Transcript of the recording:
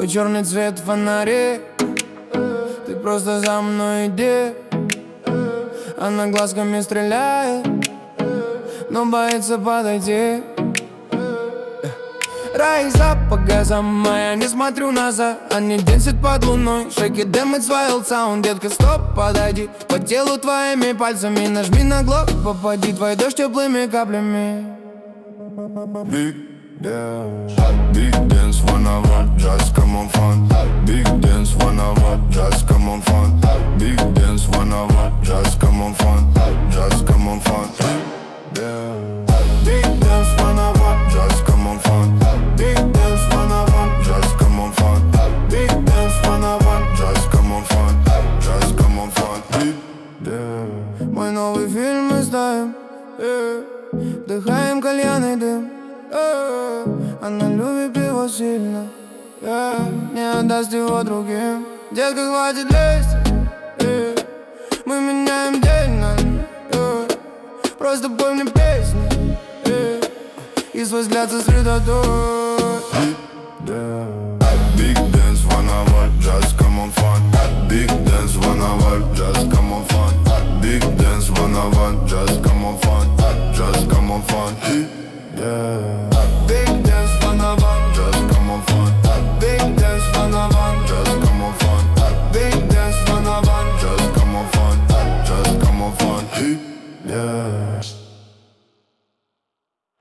Твой черный цвет фонарей, ты просто за мной иди. Она глазками стреляет, но боится подойти. Райза по газам, а я не смотрю назад. Они дэнсят под луной, shake it, damn it's wild sound. Детка, стоп, подойди, по телу твоими пальцами нажми на глок, попади твой дождь теплыми каплями. Big dance whenever, just come on fun. Big dance whenever, just come on fun. Big dance whenever, just come on fun. Just come on fun. Big dance whenever, just come on fun. Big dance whenever, just come on fun. Big dance whenever, just come on fun. Just come on fun. Мой новый фильм мы ставим, вдыхаем кальянный дым. Она любит пиво сильно, не отдаст его другим. Детка, хватит лезть, мы меняем день на ночь. Просто пой мне песни и свой взгляд сосредоточь.